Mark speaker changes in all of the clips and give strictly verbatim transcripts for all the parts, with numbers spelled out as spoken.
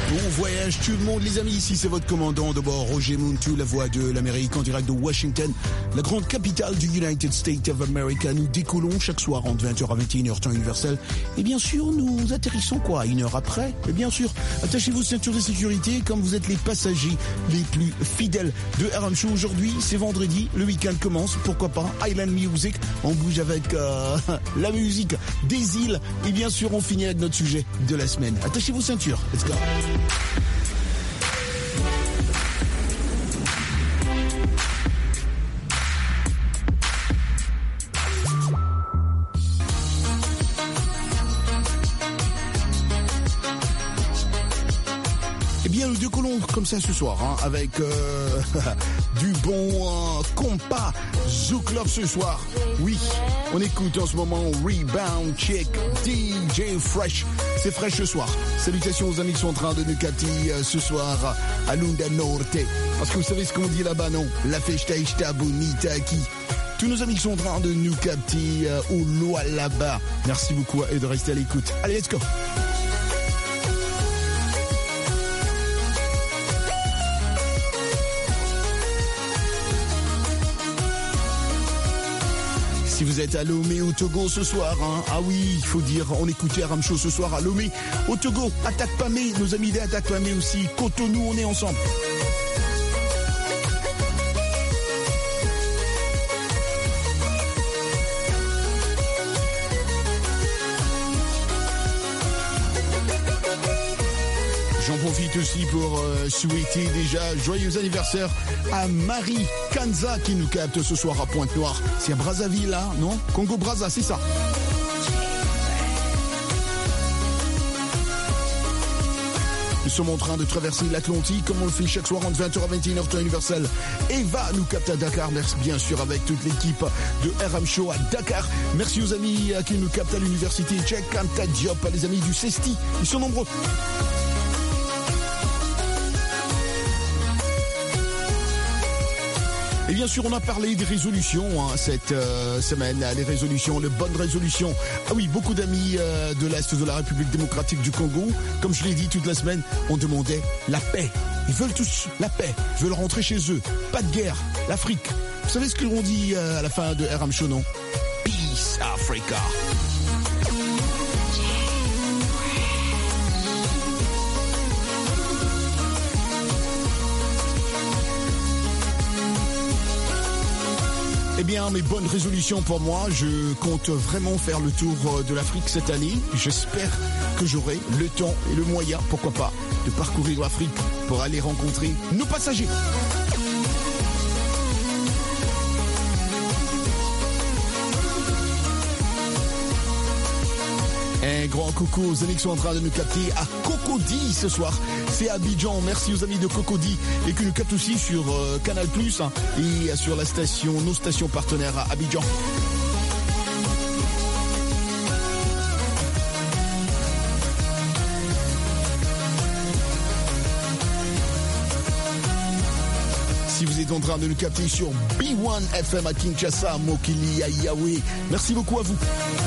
Speaker 1: Bon voyage tout le monde les amis, ici c'est votre commandant de bord Roger Muntu, la voix de l'Amérique en direct de Washington, la grande capitale du United States of America. Nous décollons chaque soir entre vingt heures à vingt et une heures temps universel et bien sûr nous atterrissons quoi, une heure après. Et bien sûr, attachez vos ceintures de sécurité comme vous êtes les passagers les plus fidèles de R M Show. Aujourd'hui c'est vendredi, le week-end commence, pourquoi pas Island Music, on bouge avec euh, la musique des îles et bien sûr on finit avec notre sujet de la semaine. Attachez vos ceintures, let's go. Eh bien, nous décollons comme ça ce soir, hein, avec euh, du bon euh, compas Zouk Love ce soir. Oui, on écoute en ce moment Rebound Chick, D J Fresh. C'est Fresh ce soir. Salutations aux amis qui sont en train de nous capter euh, ce soir à Lunda Norte. Parce que vous savez ce qu'on dit là-bas, non? La festa está bonita aquí. Tous nos amis qui sont en train de nous capter euh, au loin là-bas. Merci beaucoup et de rester à l'écoute. Allez, let's go. Si vous êtes à Lomé au Togo ce soir, hein, ah oui, il faut dire, on écoutait R M Show ce soir à Lomé au Togo, Attaque Pamé, nos amis des Attaque Pamé aussi, Cotonou, on est ensemble. J'en profite aussi pour euh, souhaiter déjà joyeux anniversaire à Marie Kanza qui nous capte ce soir à Pointe-Noire. C'est à Brazzaville, là, non? Congo-Brazza, c'est ça. Nous sommes en train de traverser l'Atlantique comme on le fait chaque soir entre vingt heures à vingt et une heures temps universel. Eva nous capte à Dakar, merci bien sûr avec toute l'équipe de R M Show à Dakar. Merci aux amis qui nous captent à l'université Cheikh Anta Diop, les amis du CESTI, ils sont nombreux. Et bien sûr, on a parlé des résolutions hein, cette euh, semaine, les résolutions, les bonnes résolutions. Ah oui, beaucoup d'amis euh, de l'Est de la République démocratique du Congo, comme je l'ai dit toute la semaine, on demandait la paix. Ils veulent tous la paix, ils veulent rentrer chez eux, pas de guerre, l'Afrique. Vous savez ce que l'on dit euh, à la fin de R M Show, non? Peace Africa. Eh bien, mes bonnes résolutions pour moi, je compte vraiment faire le tour de l'Afrique cette année. J'espère que j'aurai le temps et le moyen, pourquoi pas, de parcourir l'Afrique pour aller rencontrer nos passagers. Un grand coucou aux amis qui sont en train de nous capter à Cocody ce soir. C'est à Abidjan. Merci aux amis de Cocody et qui nous captent aussi sur euh, Canal Plus hein, et sur la station, nos stations partenaires à Abidjan. Si vous êtes en train de nous capter sur B un F M à Kinshasa, Mokili, à Yahweh, merci beaucoup à vous.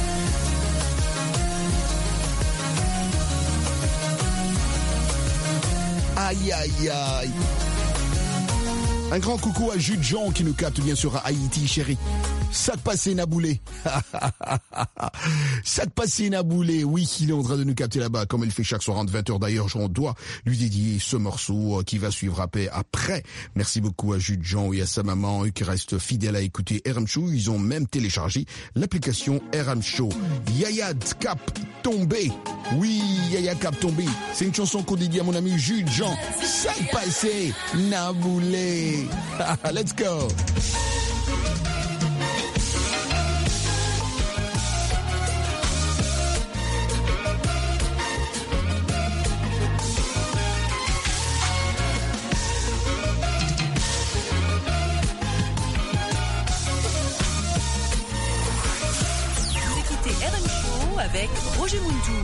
Speaker 1: Aïe, aïe, aïe. Un grand coucou à Jude Jean qui nous capte bien sûr à Haïti, chérie. Ça te passé Naboulé. Ça te passé Naboulé. Oui, il est en train de nous capter là-bas, comme il fait chaque soir entre vingt heures. D'ailleurs, on doit lui dédier ce morceau qui va suivre après. Merci beaucoup à Jude Jean et à sa maman qui reste fidèle à écouter R M Show. Ils ont même téléchargé l'application R M Show. Yaya Cap Tombé. Oui, Yaya Cap Tombé. C'est une chanson qu'on dédie à mon ami Jude Jean. Ça te passé Naboulé. Let's go.
Speaker 2: Vous écoutez R M Show avec Roger Muntu.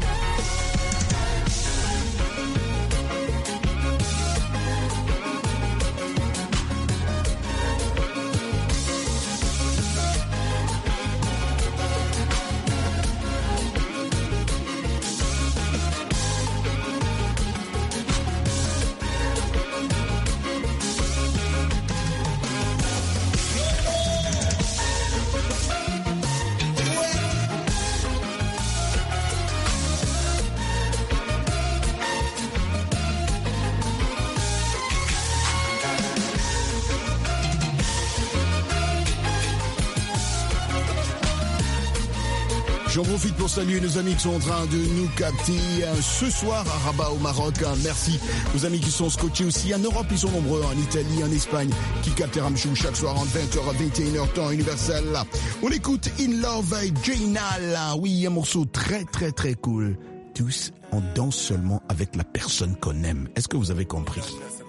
Speaker 1: J'en profite pour saluer nos amis qui sont en train de nous capter ce soir à Rabat au Maroc. Merci aux amis qui sont scotchés aussi en Europe. Ils sont nombreux en Italie, en Espagne, qui captent Ramchou chaque soir entre vingt heures à vingt et une heures temps universel. On écoute In Love Jainal. Oui, un morceau très très très cool. Tous, on danse seulement avec la personne qu'on aime. Est-ce que vous avez compris?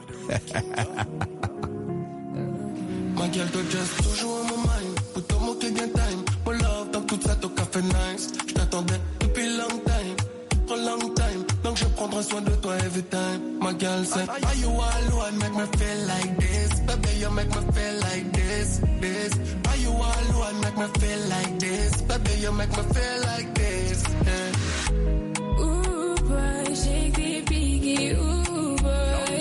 Speaker 3: Ma gueule te just toujours mon mind. Pour ton mot qui gain time. Mon love dans toute cette au café nice. Je t'attendais depuis long time. For long time. Donc je prendrai soin de toi every time. My girl said, are you alone? Make me feel like this. Baby, you make me feel like this. This. Are you alone? Make me feel like this. Baby, you make me feel like this. Yeah.
Speaker 4: Ooh, boy, shake the biggie. Ooh, boy.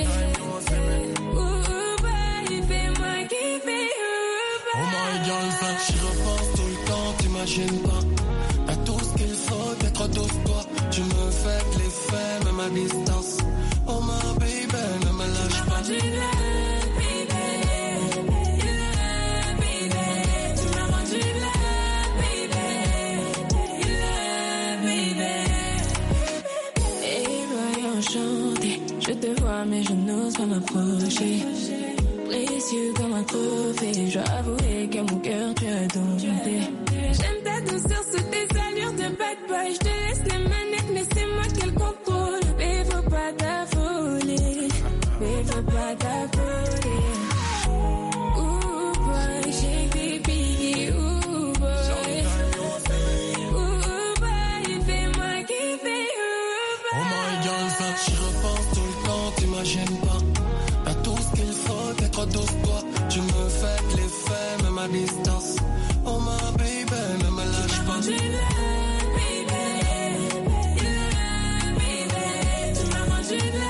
Speaker 3: J'y repense tout le temps, t'imagines pas. T'as tout ce qu'il faut, t'es trop douce toi. Tu me fais de l'effet, même à distance. Oh my baby, ne me lâche pas.
Speaker 4: Tu m'as rendu là, baby. Là, baby. Tu m'as rendu là, baby. Là, baby. Et voyons chanter. Je te vois mais je n'ose pas m'approcher. Précieux comme un trophée, je dois avouer que mon cœur tu as dompté. J'aime ta douceur sous tes allures de bad boy. Je te laisse les manettes, mais c'est moi qui le contrôle. Mais faut pas t'affoler, mais faut pas t'affoler. Ooh boy, shake the biggie, ooh boy. Ooh boy, fais-moi kiffer, ooh boy.
Speaker 3: Oh my God, j'y repense tout le temps, t'imagines pas. T'as tout ce qu'il faut, t'es trop douce toi. Tu me fais de l'effet, même à distance. Oh my baby, ne me lâche pas.
Speaker 4: Tu m'as rendu là, baby. Là, baby. Tu m'as rendu là,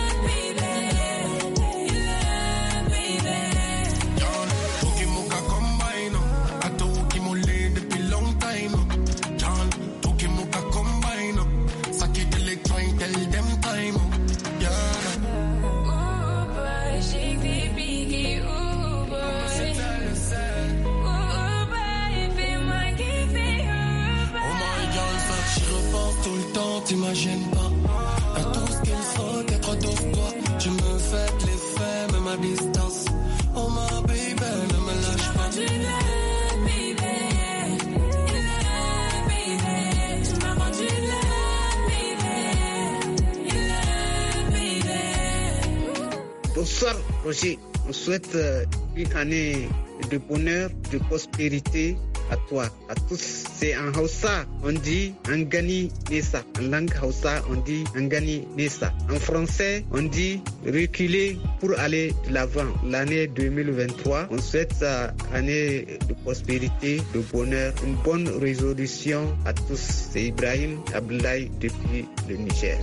Speaker 4: baby. Là, baby.
Speaker 3: John, Tukimuka combine. A Tukimule depuis long time. John, Tukimuka combine. Saki tell it trying, tell them time. Yeah.
Speaker 4: Shake the biggie, ooh boy. Ooh boy, fais-moi kiffer, ooh boy.
Speaker 3: Oh my God, j'y repense tout le temps, t'imagines pas. T'as tout ce qu'il faut, t'es trop douce toi. Tu me fais de l'effet, même à distance. Oh my baby, ne me lâche pas.
Speaker 4: Tu m'as rendu là, baby. Là, baby. Tu m'as rendu là, baby. Là, baby.
Speaker 5: Bonsoir Roger, on souhaite une année de bonheur, de prospérité à toi, à tous. C'est en Hausa, on dit Angani Nessa. En langue Hausa, on dit Angani Nessa. En français, on dit reculer pour aller de l'avant. L'année deux mille vingt-trois, on souhaite une année de prospérité, de bonheur, une bonne résolution à tous. C'est Ibrahim Abdoulaye depuis le Niger.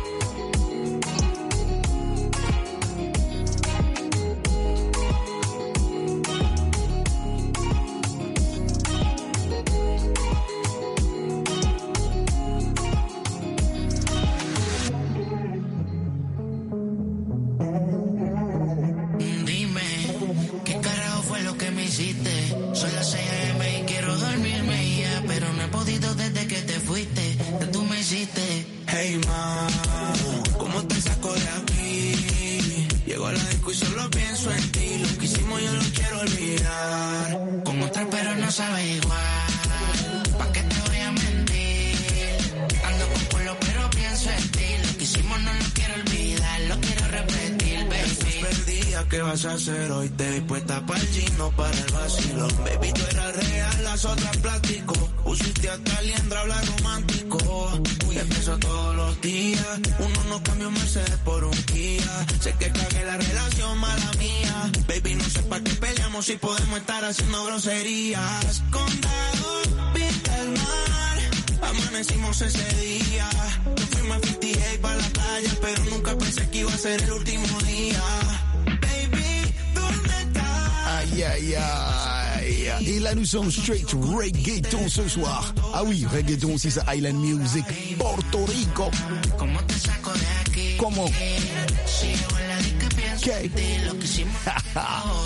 Speaker 3: Hey ma, ¿cómo te saco de aquí? Llego a la disco y solo pienso en ti. Lo que hicimos yo lo quiero olvidar. Con otra pero no sabe igual. ¿Pa' qué te voy a mentir? Ando con culo pero pienso en ti. Lo que hicimos no lo quiero olvidar. Lo quiero repetir, baby. Perdida, ¿qué vas a hacer hoy? Te vi puesta para el gino, para el vacilón. Baby, tú eras real, las otras plástico. Pusiste hasta liendra, habla romántico. Te pienso todos los días. Uno no cambia un Mercedes por un Kia. Sé que cagué la relación, mala mía. Baby, no sé para qué peleamos si podemos estar haciendo groserías. Condado, pinta el mar. Amanecimos ese día. Nos fuimos a cincuenta y ocho para la playa, pero nunca pensé que iba a ser el último día. Baby, ¿dónde estás?
Speaker 1: Aïe, aïe, aïe. Et là, nous sommes straight reggaeton ce soir. Ah oui, reggaeton, c'est ça, Island Music, Porto Rico. Comment? ¿Qué?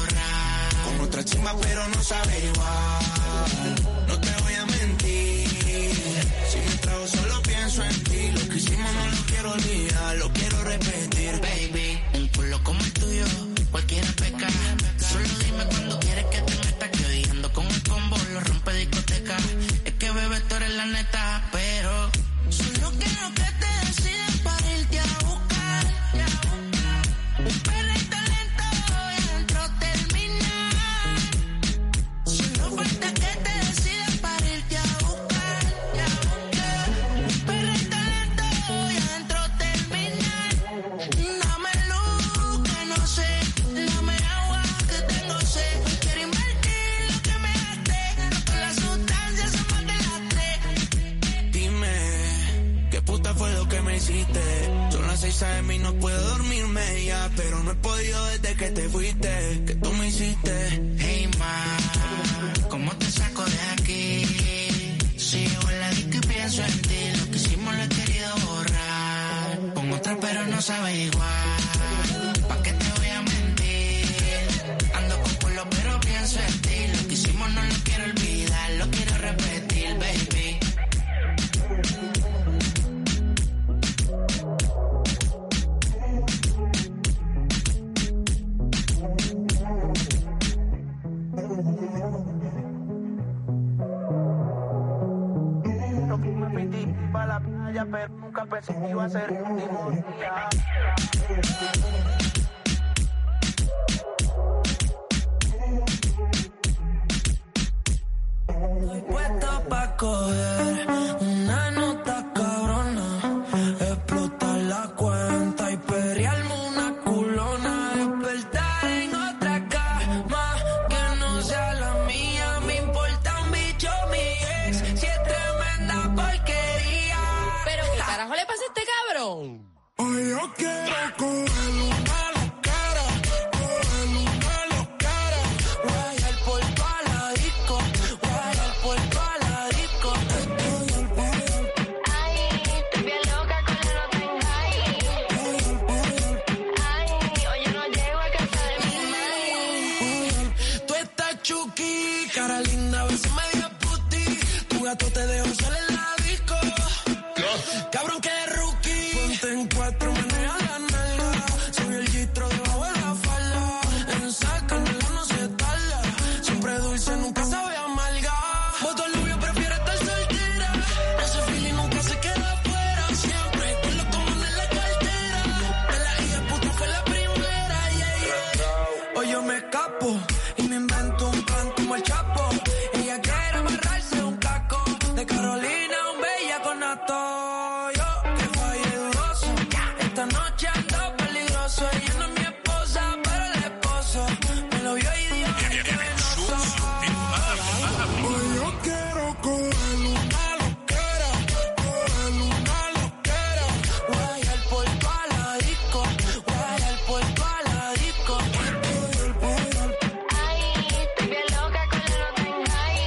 Speaker 3: Con otra chimba, pero no sabe igual. No te voy a mentir. Si me trago solo pienso en ti. Lo que hicimos no lo quiero olvidar, lo quiero repetir. Baby, un culo como el tuyo, cualquiera peca. Solo dime cuando quieres que te meta. Que hoy ando con el combo, lo rompe discoteca. Es que bebé, tú eres la neta, pero solo quiero que te decidas para irte a buscar. Un perrito lento y adentro terminar. Solo falta que te decidas para irte a buscar. Un perrito lento y adentro terminar. Dame luz que no sé, dame agua que tengo sed. Quiero invertir lo que me gasté, con las sustancias se me quedaste. Dime, ¿qué puta fue lo que me hiciste? Son las seis a m y no puedo dormirme ya, pero no he podido desde que te fuiste. ¿Qué tú me hiciste? Hey ma, ¿cómo te saco de aquí? Sigo en la disco y pienso en ti. Lo que hicimos lo he querido borrar con otra pero no sabe igual. ¿Pa' qué te voy a mentir? Ando con culo pero pienso en ti. Lo que hicimos no lo quiero olvidar, lo quiero repetir, baby. Pa' la playa, pero nunca pensé que iba a ser el último día. Estoy puesto pa' coger una nota cabrona, explotar la cuenta y perrearme una culona, despertar en otra cama que no sea la mía. Me importa un bicho mi ex, si es tremenda porquería.
Speaker 6: Pero ¿qué carajo le pasa a este cabrón?
Speaker 3: Hoy yo quiero coger una loquera, coger una loquera, guayar por toda la disco, guayar por toda la disco.
Speaker 4: Ay, estoy bien loca con la nota en high. Ay, hoy yo no llego a casa de mi madre.
Speaker 3: Tú estás chuki, cara linda, a veces media puti. Tu gato te dejo solo en la disco. Cabrón que rookie. Ponte en cuatro, maneja la nalga. Soy el gistro debajo de la falda. En esa canela no se tarda. Siempre dulce, nunca sabe amarga. Voto al novio, prefiere estar soltera. Ese feeling nunca se queda afuera. Siempre con los cojones en la cartera. De la hija puta fue la primera. Yeah, yeah. Hoy yo me escapo y me invento un plan como el Chapo. Ella quiere amarrarse un caco. De Carolina, un bella con nato. Yo que falle dudoso. Esta noche ando peligroso. Ella no es mi esposa, pero el esposo me lo vio y dijo que venoso. Hoy yo quiero coger una loquera, coger una loquera, guayar por toda la disco, guayar por toda la disco.
Speaker 4: Ay, estoy bien loca con la nota en high.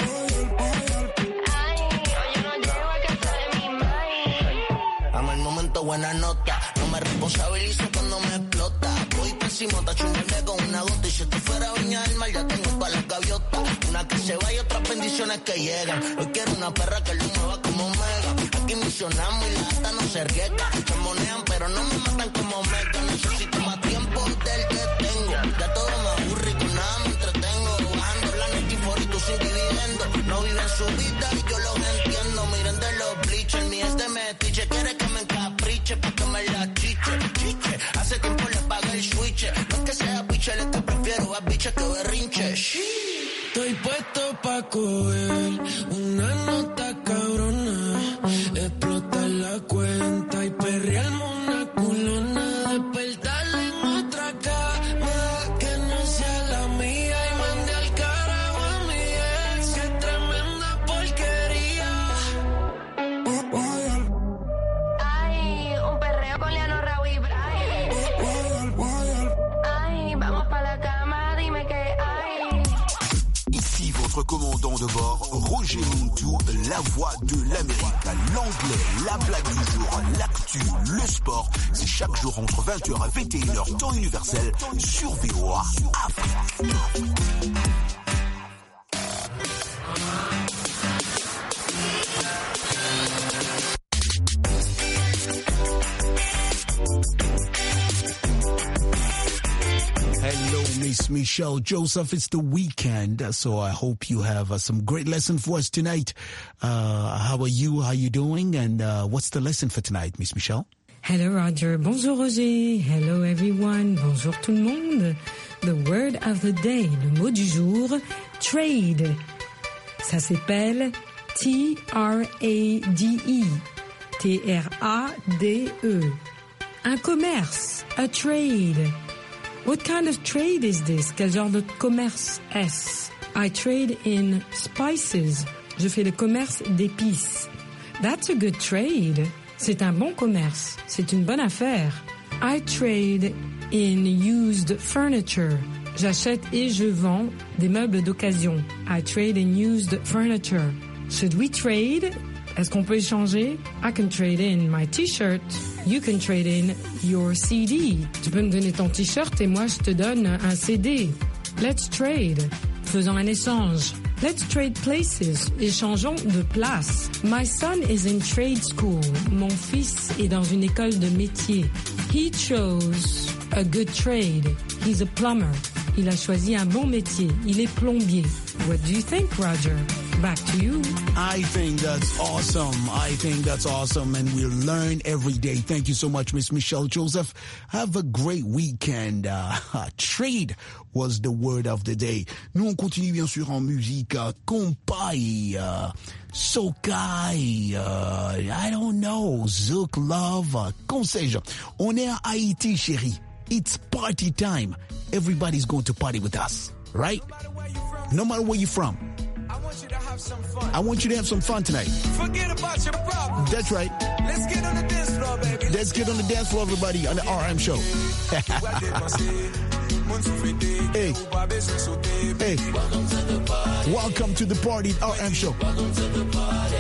Speaker 4: Ay, hoy yo no llego a casa de mi madre.
Speaker 3: Amo el momento, buena nota. No me responsabilizo cuando me explota. Voy pésimo, tacho un verde con una gota. Y si esto fuera Viña del Mar, ya tengo para las gaviotas. Una que se va y otras bendiciones que llegan. Hoy quiero una perra que lo mueva como Mega. Aquí misionamos y la gata no se riega. Se monean, pero no me matan como Mega. Necesito más tiempo del que tengo. Ya todo me aburre y con nada me entretengo. Bajando la Netflix y tú sin dividendo. No viven su vida y yo los entiendo. Miren de los bleachers, mi es de metiche. Quiere que me encapriche pa' que me la chiche, chiche. Hace tiempo le pagué el switch. No es que sea biche, es que prefiero a biche que berrinche. Estoy puesto pa' coger una nota cabrona, explotar la cuenta y perrearme una culona, despertarle en otra cama que no sea la mía y mandé al carajo a mi ex, que tremenda porquería.
Speaker 4: Ay, un perreo con Leano, Raúl y Brian. Ay, vamos pa' la cama, dime que hay.
Speaker 1: Ici votre commandant de bord, Roger Montou, la voix de l'Amérique. L'anglais, la blague du jour, l'actu, le sport. C'est chaque jour entre vingt heures et vingt et une heures, temps universel, sur V O A Afrique. Miss Michelle Joseph. It's the weekend, so I hope you have uh, some great lesson for us tonight. Uh, how are you? How are you doing? And uh, what's the lesson for tonight, Miss Michelle?
Speaker 7: Hello Roger, bonjour Roger, hello everyone, bonjour tout le monde. The word of the day, le mot du jour, trade. Ça s'appelle T R A D E, T R A D E. Un commerce, a trade. What kind of trade is this? Quel genre de commerce est-ce? I trade in spices. Je fais le commerce d'épices. That's a good trade. C'est un bon commerce. C'est une bonne affaire. I trade in used furniture. J'achète et je vends des meubles d'occasion. I trade in used furniture. Should we trade? Est-ce qu'on peut échanger? I can trade in my t-shirt. You can trade in your C D. Tu peux me donner ton t-shirt et moi je te donne un C D. Let's trade. Faisons un échange. Let's trade places. Échangeons de place. My son is in trade school. Mon fils est dans une école de métier. He chose a good trade. He's a plumber. Il a choisi un bon métier. Il est plombier. What do you think, Roger? Back to you.
Speaker 1: I think that's awesome. I think that's awesome, and we'll learn every day. Thank you so much, Miss Michelle Joseph. Have a great weekend. Uh, trade was the word of the day. Nous, on continue bien sûr en musique. Uh, Kompai, uh, Sokai, uh, I don't know, Zouk Love, uh, qu'on sais-je. On est à Haïti, chérie. It's party time. Everybody's going to party with us, right? No matter where you're from.
Speaker 3: I want you to have some fun.
Speaker 1: I want you to have some fun tonight.
Speaker 3: Forget about your problems.
Speaker 1: That's right.
Speaker 3: Let's get on the dance floor, baby.
Speaker 1: Let's get on the dance floor, everybody, on the R M show. Hey. Hey. Welcome to the party, R M show.
Speaker 3: Welcome to the party.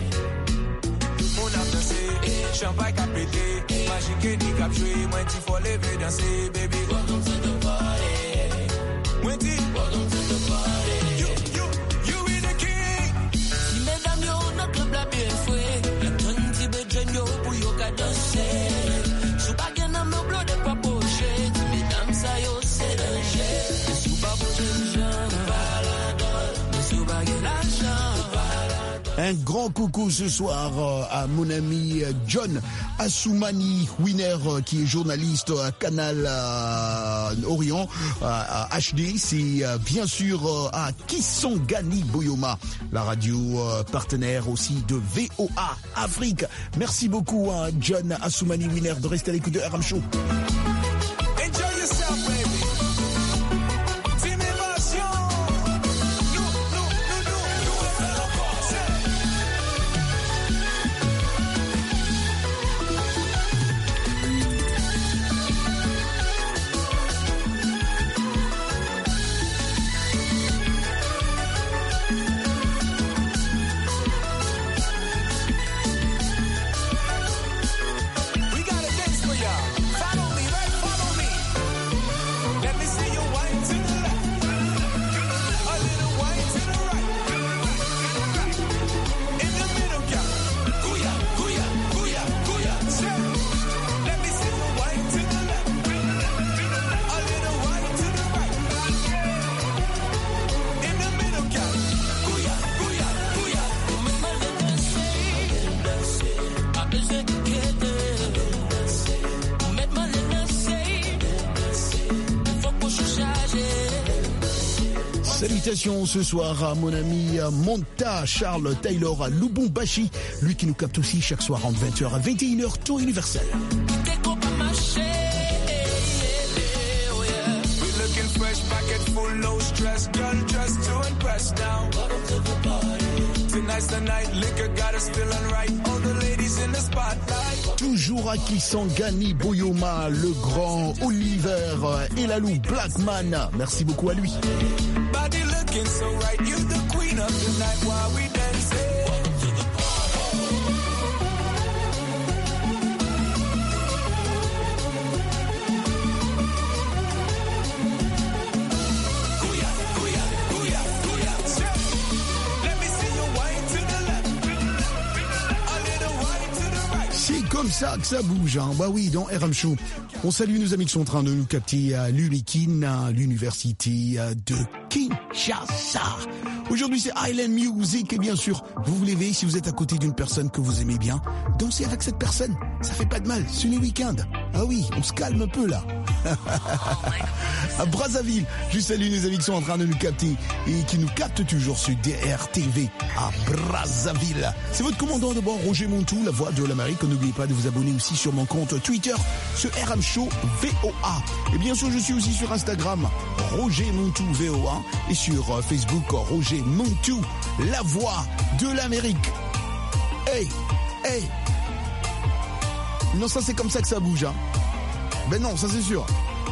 Speaker 3: Champagne cap pété, magique ni cap joué, moi tu faut lever danser, baby. Welcome to the party. Moi tu welcome to the party. You, you, you be the king. Si mesdames yo no club la bien foué, la tonne ti bejen yo pour yo ka danser. Sou pa gen nan me blow de pa poche, ti mesdames sa yo c'est danger. Sou pa poche j'en baladol, sou pa gen l'argent.
Speaker 1: Un grand coucou ce soir euh, à mon ami euh, John Assoumani Winner euh, qui est journaliste à Canal euh, Orient euh, H D. C'est euh, bien sûr euh, à Kisangani Boyoma, la radio euh, partenaire aussi de V O A Afrique. Merci beaucoup à John Assoumani Winner de rester à l'écoute de R M Show.
Speaker 3: Enjoy yourself, baby.
Speaker 1: Salutations ce soir à mon ami Monta Charles Taylor à Lubumbashi, lui qui nous capte aussi chaque soir entre vingt heures à vingt et une heures, taux universel. Toujours à Kisangani Boyoma, le grand Oliver Elalou Blackman. Merci beaucoup à lui.
Speaker 3: Body looking so right, you the queen of the night while we dancing. Welcome to the
Speaker 1: ça que ça bouge, hein. Bah oui, dans R M Show. On salue nos amis qui sont en train de nous capter à l'Unikin, à l'université de Kinshasa. Aujourd'hui, c'est Island Music et bien sûr, vous vous levez, si vous êtes à côté d'une personne que vous aimez bien, dansez avec cette personne. Ça fait pas de mal, c'est les week-ends. Ah oui, on se calme un peu là. À Brazzaville, je salue les amis qui sont en train de nous capter et qui nous captent toujours sur D R T V à Brazzaville. C'est votre commandant de bord, Roger Montou, la voix de l'Amérique. N'oubliez pas de vous abonner aussi sur mon compte Twitter, sur R M Show V O A. Et bien sûr, je suis aussi sur Instagram, Roger Montou V O A, et sur Facebook, Roger Montou, la voix de l'Amérique. Hey, hey. Non, ça c'est comme ça que ça bouge, hein. Ben non, ça c'est sûr.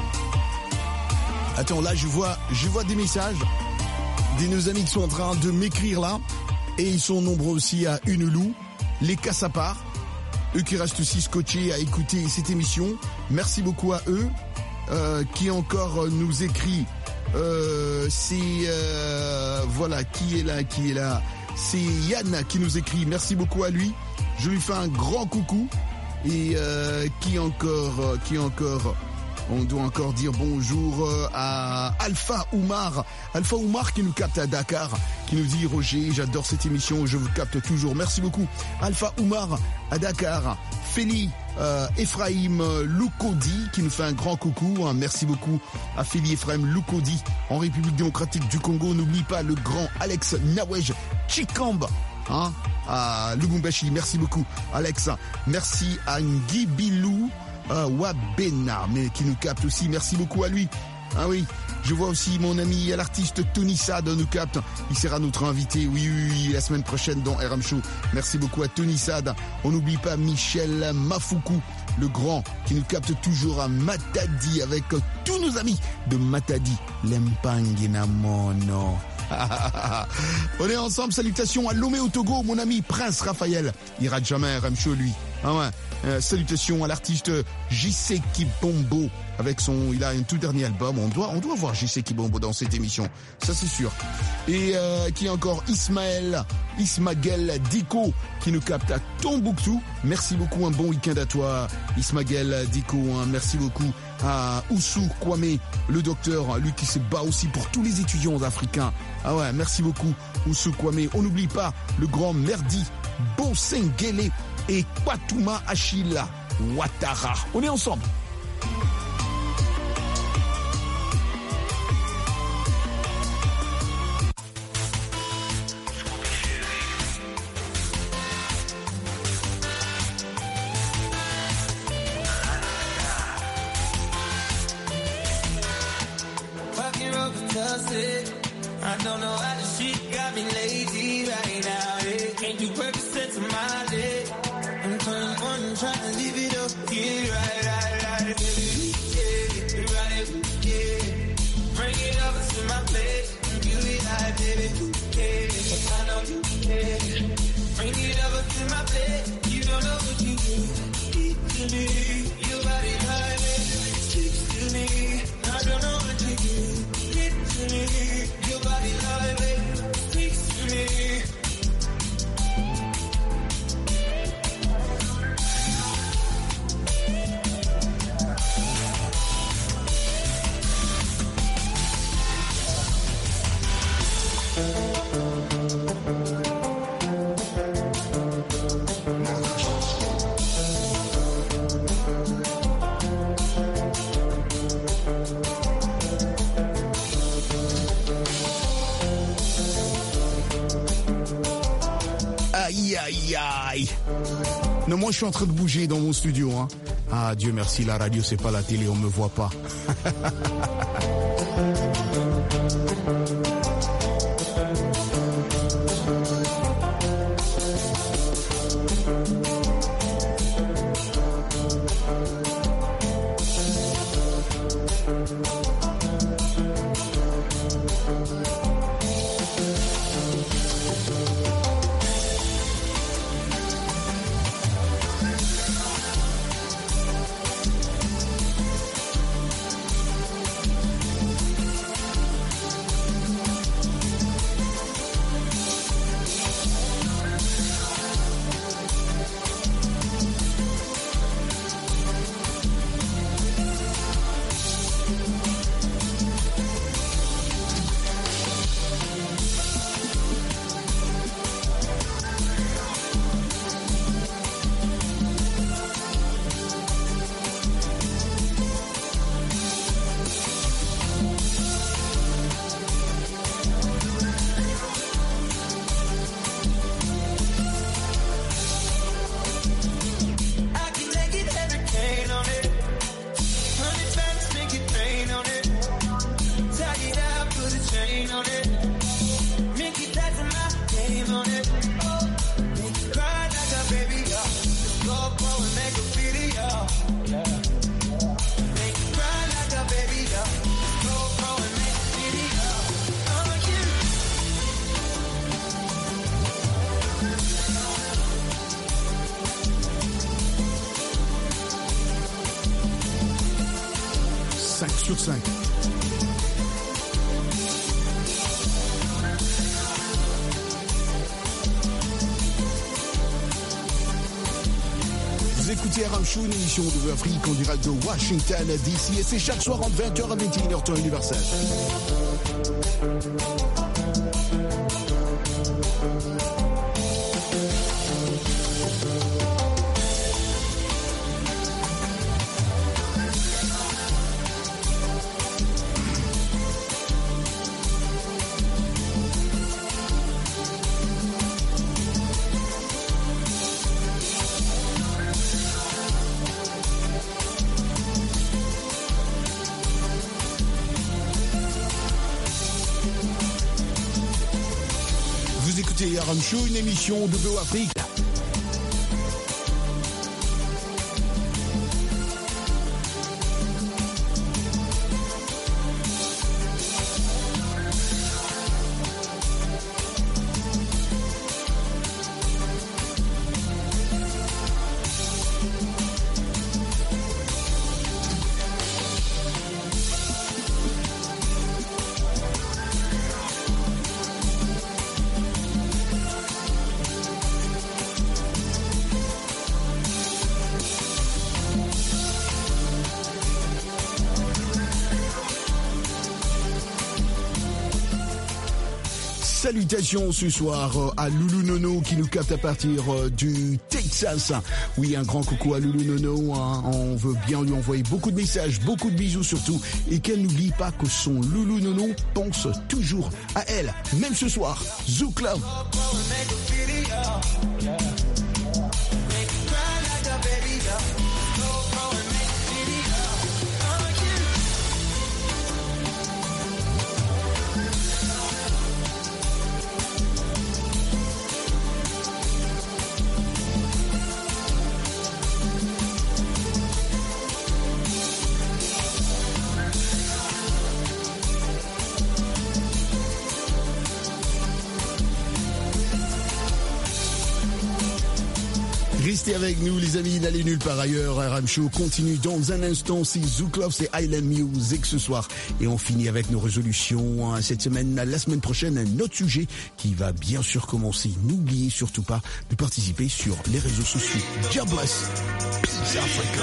Speaker 1: Attends, là je vois, je vois des messages de nos amis qui sont en train de m'écrire là, et ils sont nombreux aussi à Unelou, les Cassapars, eux qui restent aussi scotchés à écouter cette émission. Merci beaucoup à eux, euh, qui encore nous écrit. Euh, c'est euh, voilà, qui est là, qui est là. C'est Yann qui nous écrit. Merci beaucoup à lui. Je lui fais un grand coucou. Et euh, qui encore, euh, qui encore, on doit encore dire bonjour euh, à Alpha Oumar, Alpha Oumar qui nous capte à Dakar, qui nous dit Roger, j'adore cette émission, je vous capte toujours. Merci beaucoup Alpha Oumar à Dakar. Féli euh, Ephraim Loukodi qui nous fait un grand coucou. Hein, merci beaucoup à Féli Ephraim Loukodi en République démocratique du Congo. N'oublie pas le grand Alex Nawej Chikamb. Hein, à Lubumbashi, merci beaucoup Alex, merci à Ngibilou euh, Wabena, mais qui nous capte aussi, merci beaucoup à lui. Ah oui, je vois aussi mon ami l'artiste Tony Sad nous capte, il sera notre invité, oui, oui, oui, la semaine prochaine dans R M Show. Merci beaucoup à Tony Sad. On n'oublie pas Michel Mafuku, le grand, qui nous capte toujours à Matadi avec tous nos amis de Matadi, l'Empanginamono. On est ensemble, salutations à Lomé au Togo, mon ami Prince Raphaël. Il rate jamais R M Show lui. Ah ouais. Euh, salutations à l'artiste J C Kibombo avec son, il a un tout dernier album. On doit, on doit voir J C Kibombo dans cette émission, ça c'est sûr. Et euh, qui est encore Ismaël, Ismaël Diko qui nous capte à Tombouctou. Merci beaucoup, un bon week-end à toi, Ismaël Diko. Hein. Merci beaucoup à Oussou Kwame, le docteur, lui qui se bat aussi pour tous les étudiants africains. Ah ouais, merci beaucoup Oussou Kwame. On n'oublie pas le grand Merdi Bonsengele et Kwatuma Achila Ouattara. On est ensemble.
Speaker 3: I don't know how the shit got me lazy right now. Yeah. Can't you represent to my day? I'm twenty-one trying to live it up. Yeah, right, right, right, baby. Yeah, right, yeah. Bring it over to my place. You be like, baby, yeah. I know you care. Bring it over to my place. You don't know what you do to me. Your body like it, speaks to me. I don't know what you do to me. Your body like it, speaks to me.
Speaker 1: Aïe, aïe, aïe. Non, moi je suis en train de bouger dans mon studio. Hein. Ah, Dieu merci, la radio c'est pas la télé, on me voit pas. cinq sur cinq. Vous écoutez R M Show, une émission de Afrique en direct de Washington D C et c'est chaque soir entre vingt heures à vingt et une heures temps universel. R M Show, une émission de Bleu Afrique. Salutations ce soir à Loulou Nono qui nous capte à partir du Texas. Oui, un grand coucou à Loulou Nono. Hein. On veut bien lui envoyer beaucoup de messages, beaucoup de bisous surtout. Et qu'elle n'oublie pas que son Loulou Nono pense toujours à elle. Même ce soir, Zouk Love. Restez avec nous les amis, n'allez nulle part ailleurs. R M Show continue dans un instant. C'est Zouk Love, c'est Island Music ce soir. Et on finit avec nos résolutions cette semaine. La semaine prochaine, un autre sujet qui va bien sûr commencer. N'oubliez surtout pas de participer sur les réseaux sociaux. God bless. Peace Africa.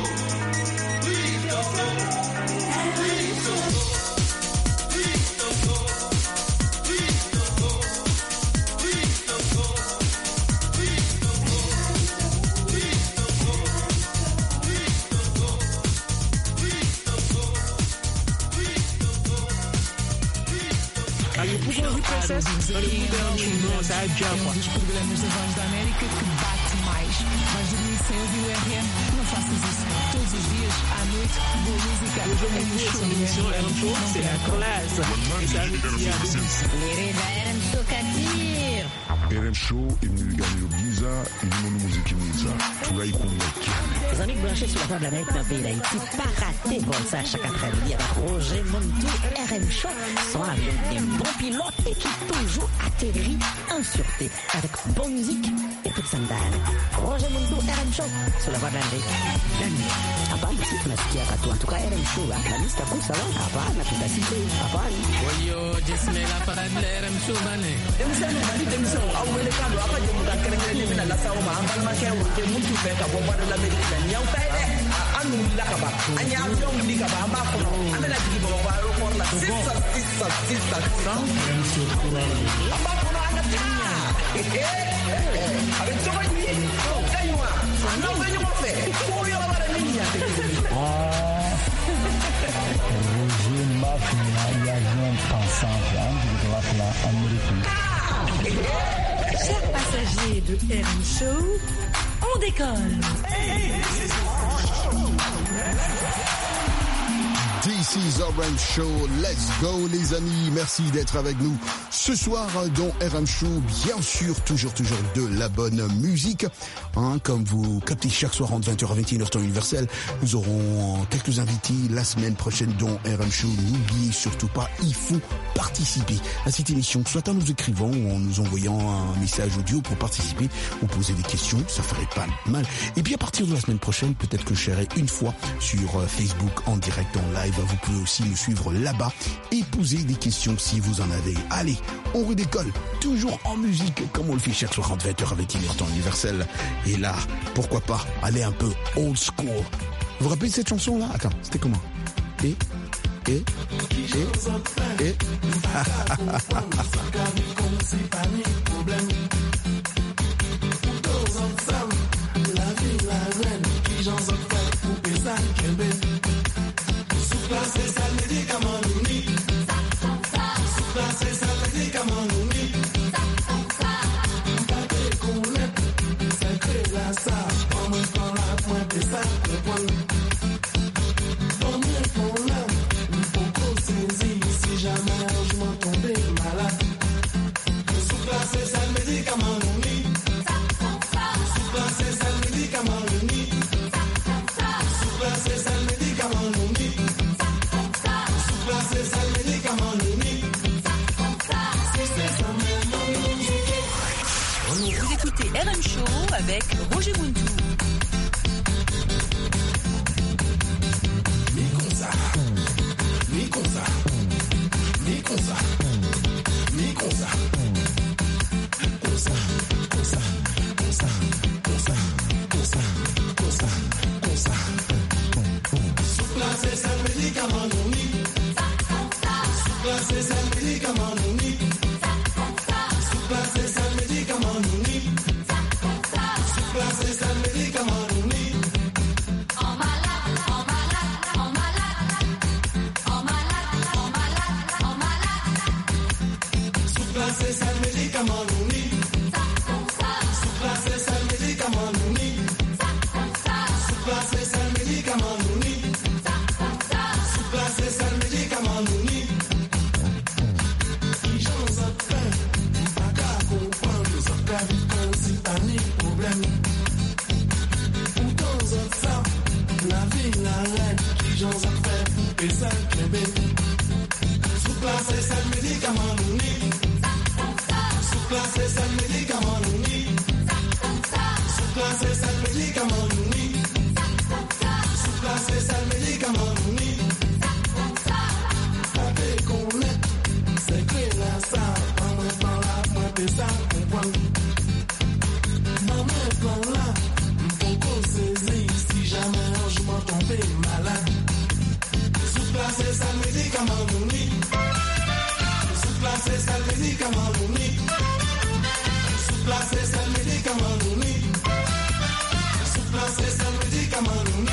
Speaker 8: Um dos programas da Voz da América que bate mais. Vais dormir sem ouvir o R M? Não faças isso. Todos os dias, à noite, boa música. É no show. É no show. C'est la classe.
Speaker 6: L'Irida R M Show Katir.
Speaker 9: R M Show imeniganiro imoni muziki mwiza tunaikumbuka.
Speaker 10: Les amis branchés sur la Voix de l'Amérique dans le pays d'Haïti, pas rater bon ça chaque après-midi avec Roger Montou, R M Show, sont avec des bons pilotes et qui toujours atterrit en sûreté avec bonne musique et toute sandale. Roger Montou, R M Show, sur la Voix de l'Amérique. La nuit. Hapana, si tunasikia katu. En tout cas, R M Show, la liste à coup, ça va? Hapana, tutasikia. Hapana.
Speaker 11: Oyo, jisme la parade de R M Show, bane.
Speaker 12: Émission, émission, awele kando, apa je muda kere-kere ni mina la sawo ma ambal ma ke wote muntu fe ka bo Voix de l'Amérique la nyaw tay de anu la ka ba anya avion li ka ba amba ko amena digi bo ba ro por la six six six six amba ko na ana tinya eh eh avec toi ni kaywa ando venyo mo fe ko yo ba la niña ah
Speaker 13: Roger Mafia y avion pensant de la Amérique.
Speaker 2: Chers passagers de R M Show, on décolle.
Speaker 1: This is Orange Show. Let's go, les amis. Merci d'être avec nous ce soir dans R M Show. Bien sûr, toujours, toujours de la bonne musique. Hein, comme vous captez chaque soir entre vingt heures à vingt et une heures temps universel. Nous aurons quelques invités la semaine prochaine dans R M Show. N'oubliez surtout pas, il faut participer à cette émission, soit en nous écrivant ou en nous envoyant un message audio pour participer ou poser des questions. Ça ferait pas mal. Et puis à partir de la semaine prochaine, peut-être que je serai une fois sur Facebook en direct, en live. Vous pouvez aussi me suivre là-bas et poser des questions si vous en avez. Allez, on redécolle, toujours en musique, comme on le fait chaque soir entre vingt heures à vingt et une heures temps universel. Et là, pourquoi pas aller un peu old school. Vous vous rappelez de cette chanson-là? Attends, c'était comment? Et, et, et, et...
Speaker 3: Souplacer ça médicament uni. Souplacer ça médicament uni. Pas de connaître, c'est que la sage. Pour moi, quand la pointe est ça, le point. Pour moi, pour l'âme, il faut qu'on saisit. Si jamais je m'en tombais malade. Souplacer ça médicament uni. Souplacer ça médicament uni. Souplacer ça médicament uni. C'est ça le médicament uni.
Speaker 2: Vous écoutez R M Show avec Roger Muntu.
Speaker 3: Mi comme ça, mi comme ça, mi comme ça, mi comme ça, comme ça, comme ça, comme ça, comme ça, comme ça, comme ça, comme ça. Souplacer ça le médicament uni. Souplacer ça le médicament uni. Souplacer ça le médicament uni. Souplacer ça le médicament uni. En malade, en malade, en malade. En malade, en malade, en malade. Souplacer ça le médicament uni. Souplacer ça le médicament uni. Souplacer ça le médicament uni. Souplacer ça le médicament uni. Souplacer ça le médicament uni. Souplacer ça le médicament uni. Souplacer ça le médicament uni. Souplacer ça le médicament uni. Avec qu'on est, c'est que la salle, en même temps là, moi t'es ça, comprendre. En même temps là, faut qu'on saisit, si jamais je m'en tombais malade. Souplacer ça le médicament uni. Souplacer ça le médicament uni. Souplacer ça le médicament uni. Souplacer ça le médicament uni.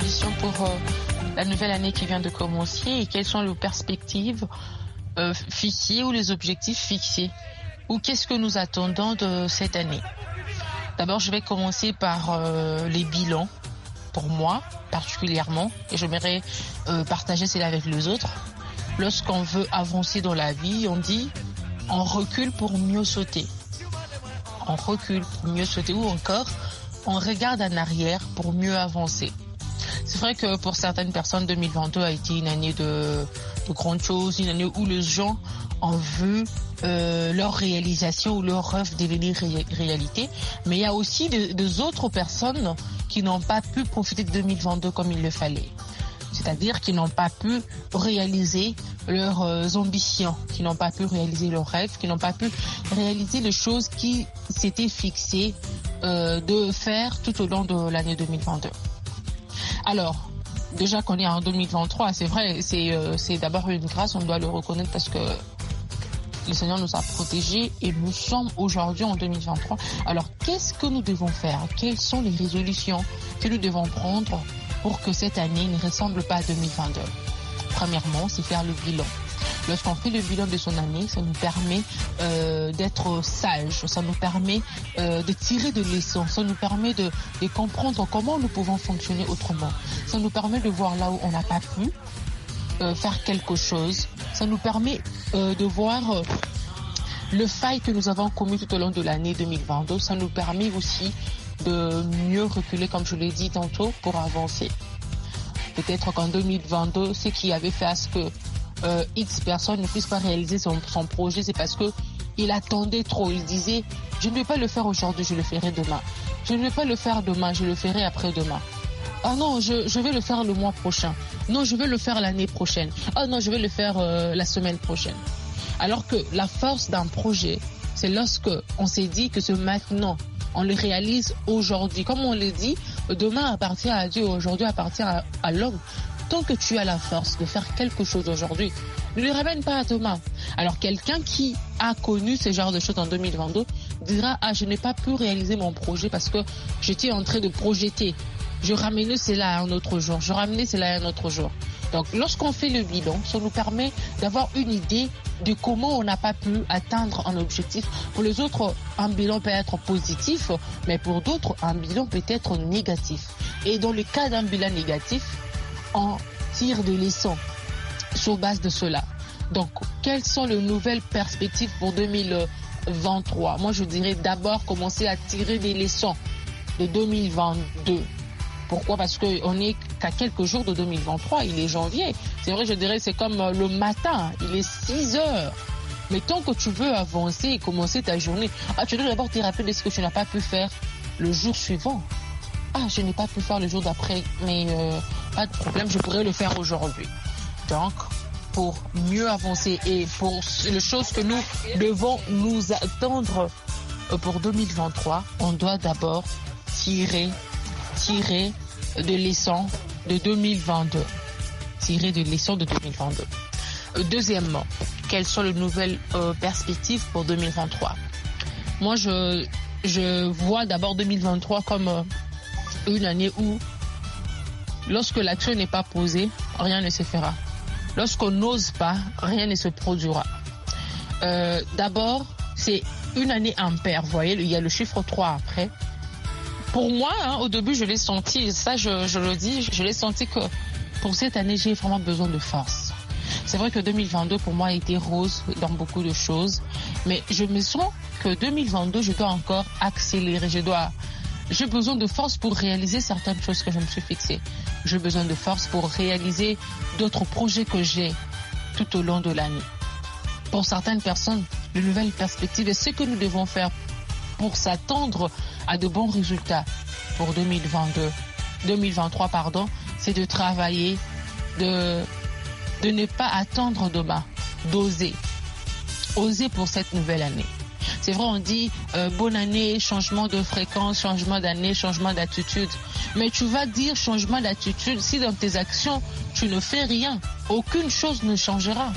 Speaker 14: résolutions pour euh, la nouvelle année qui vient de commencer et quelles sont les perspectives euh, fixées ou les objectifs fixés ou qu'est-ce que nous attendons de cette année. D'abord, je vais commencer par euh, les bilans, pour moi particulièrement, et j'aimerais euh, partager cela avec les autres. Lorsqu'on veut avancer dans la vie, on dit on recule pour mieux sauter. On recule pour mieux sauter ou encore on regarde en arrière pour mieux avancer. C'est vrai que pour certaines personnes, deux mille vingt-deux a été une année de, de grandes choses, une année où les gens ont vu euh, leur réalisation ou leur rêve devenir ré- réalité. Mais il y a aussi des de, autres personnes qui n'ont pas pu profiter de deux mille vingt-deux comme il le fallait. C'est-à-dire qu'ils n'ont pas pu réaliser leurs euh, ambitions, qui n'ont pas pu réaliser leurs rêves, qui n'ont pas pu réaliser les choses qui s'étaient fixées euh, de faire tout au long de l'année deux mille vingt-deux. Alors, déjà qu'on est en deux mille vingt-trois, c'est vrai, c'est, euh, c'est d'abord une grâce, on doit le reconnaître parce que le Seigneur nous a protégés et nous sommes aujourd'hui en deux mille vingt-trois. Alors, qu'est-ce que nous devons faire? Quelles sont les résolutions que nous devons prendre pour que cette année ne ressemble pas à deux mille vingt-deux? Premièrement, c'est faire le bilan. Lorsqu'on fait le bilan de son année, ça nous permet euh, d'être sage, ça nous permet euh, de tirer des leçons, ça nous permet de, de comprendre comment nous pouvons fonctionner autrement. Ça nous permet de voir là où on n'a pas pu euh, faire quelque chose. Ça nous permet euh, de voir euh, le faille que nous avons commis tout au long de l'année deux mille vingt-deux. Ça nous permet aussi de mieux reculer, comme je l'ai dit tantôt, pour avancer. Peut-être qu'en deux mille vingt-deux, ce qui avait fait à ce que euh, X personnes ne puissent pas réaliser son, son projet, c'est parce que il attendait trop. Il disait, je ne vais pas le faire aujourd'hui, je le ferai demain. Je ne vais pas le faire demain, je le ferai après-demain. Ah non, je, je vais le faire le mois prochain. Non, je vais le faire l'année prochaine. Ah non, je vais le faire euh, la semaine prochaine. Alors que la force d'un projet, c'est lorsque on s'est dit que ce maintenant, on le réalise aujourd'hui. Comme on le dit, demain appartient à Dieu, aujourd'hui appartient à, à l'homme. Tant que tu as la force de faire quelque chose aujourd'hui, ne le ramène pas à demain. Alors quelqu'un qui a connu ce genre de choses en deux mille vingt-deux dira « Ah, je n'ai pas pu réaliser mon projet parce que j'étais en train de projeter. Je ramenais cela à un autre jour, je ramenais cela à un autre jour. » Donc lorsqu'on fait le bilan, ça nous permet d'avoir une idée de comment on n'a pas pu atteindre un objectif. Pour les autres, un bilan peut être positif, mais pour d'autres, un bilan peut être négatif. Et dans le cas d'un bilan négatif, on tire des leçons sur base de cela. Donc, quelles sont les nouvelles perspectives pour deux mille vingt-trois? Moi, je dirais d'abord commencer à tirer des leçons de deux mille vingt-deux. Pourquoi? Parce qu'on n'est qu'à quelques jours de deux mille vingt-trois, il est janvier. C'est vrai, je dirais, c'est comme le matin, il est six heures. Mais tant que tu veux avancer et commencer ta journée, ah, tu dois d'abord te rappeler de ce que tu n'as pas pu faire le jour suivant. Ah, je n'ai pas pu faire le jour d'après, mais euh, pas de problème, je pourrais le faire aujourd'hui. Donc, pour mieux avancer et pour les choses que nous devons nous attendre pour deux mille vingt-trois, on doit d'abord tirer tirer de leçons de deux mille vingt-deux. Tirer de leçons de deux mille vingt-deux. Euh, deuxièmement, quelles sont les nouvelles euh, perspectives pour deux mille vingt-trois? Moi, je, je vois d'abord deux mille vingt-trois comme euh, une année où, lorsque l'action n'est pas posée, rien ne se fera. Lorsqu'on n'ose pas, rien ne se produira. Euh, d'abord, c'est une année impaire. Vous voyez, il y a le chiffre trois après. Pour moi, hein, au début, je l'ai senti, ça je, je le dis, je l'ai senti que pour cette année, j'ai vraiment besoin de force. C'est vrai que deux mille vingt-deux, pour moi, a été rose dans beaucoup de choses, mais je me sens que deux mille vingt-deux, je dois encore accélérer, je dois, j'ai besoin de force pour réaliser certaines choses que je me suis fixées. J'ai besoin de force pour réaliser d'autres projets que j'ai tout au long de l'année. Pour certaines personnes, de nouvelles perspectives et ce que nous devons faire pour s'attendre à de bons résultats pour deux mille vingt-deux, deux mille vingt-trois, pardon, c'est de travailler, de, de ne pas attendre demain, d'oser, oser pour cette nouvelle année. C'est vrai, on dit euh, bonne année, changement de fréquence, changement d'année, changement d'attitude. Mais tu vas dire changement d'attitude si dans tes actions, tu ne fais rien. Aucune chose ne changera.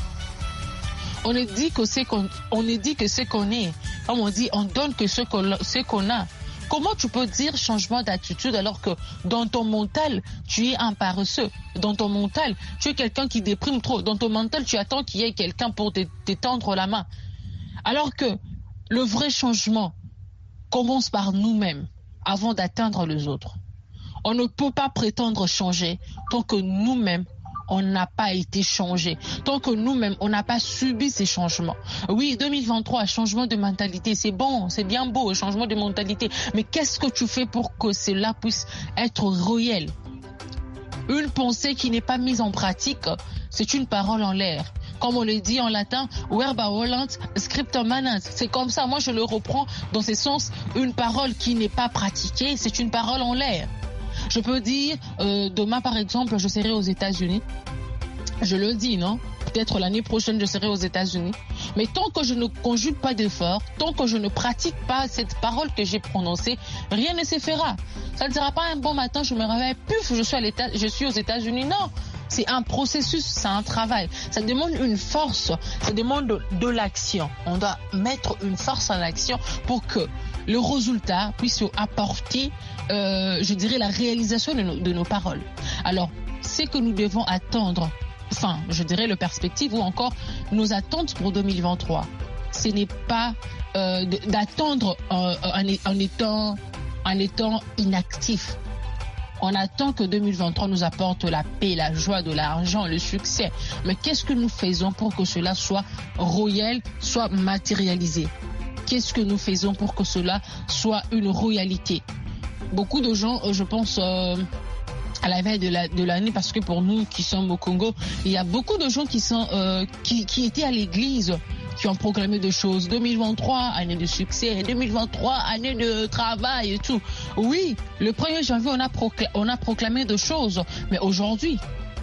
Speaker 14: On est dit que c'est qu'on, on est dit que c'est qu'on est. Comme on dit, on donne que ce qu'on, ce qu'on a. Comment tu peux dire changement d'attitude alors que dans ton mental, tu es un paresseux. Dans ton mental, tu es quelqu'un qui déprime trop. Dans ton mental, tu attends qu'il y ait quelqu'un pour t'étendre la main. Alors que le vrai changement commence par nous-mêmes avant d'atteindre les autres. On ne peut pas prétendre changer tant que nous-mêmes, on n'a pas été changé. Tant que nous-mêmes, on n'a pas subi ces changements. Oui, deux mille vingt-trois, changement de mentalité, c'est bon, c'est bien beau, changement de mentalité. Mais qu'est-ce que tu fais pour que cela puisse être réel? Une pensée qui n'est pas mise en pratique, c'est une parole en l'air. Comme on le dit en latin, verba volant, scriptum manent. C'est comme ça, moi je le reprends dans ce sens, une parole qui n'est pas pratiquée, c'est une parole en l'air. Je peux dire, euh, demain par exemple, je serai aux États-Unis. Je le dis, non? Peut-être l'année prochaine, je serai aux États-Unis. Mais tant que je ne conjugue pas d'efforts, tant que je ne pratique pas cette parole que j'ai prononcée, rien ne se fera. Ça ne sera pas un bon matin, je me réveille, puf, je suis, à l'état, je suis aux États-Unis. Non, c'est un processus, c'est un travail. Ça demande une force, ça demande de, de l'action. On doit mettre une force en action pour que le résultat puisse apporter, euh, je dirais, la réalisation de nos, de nos paroles. Alors, c'est que nous devons attendre, enfin, je dirais, le perspective ou encore nos attentes pour deux mille vingt-trois. Ce n'est pas euh, d'attendre euh, en, en, étant, en étant inactif. On attend que deux mille vingt-trois nous apporte la paix, la joie, de l'argent, le succès. Mais qu'est-ce que nous faisons pour que cela soit réel, soit matérialisé? Qu'est-ce que nous faisons pour que cela soit une réalité? Beaucoup de gens, je pense, euh, à la veille de, la, de l'année, parce que pour nous qui sommes au Congo, il y a beaucoup de gens qui, sont, euh, qui, qui étaient à l'église, qui ont proclamé des choses. deux mille vingt-trois, année de succès. deux mille vingt-trois, année de travail et tout. Oui, le premier janvier, on a, procla- on a proclamé des choses. Mais aujourd'hui,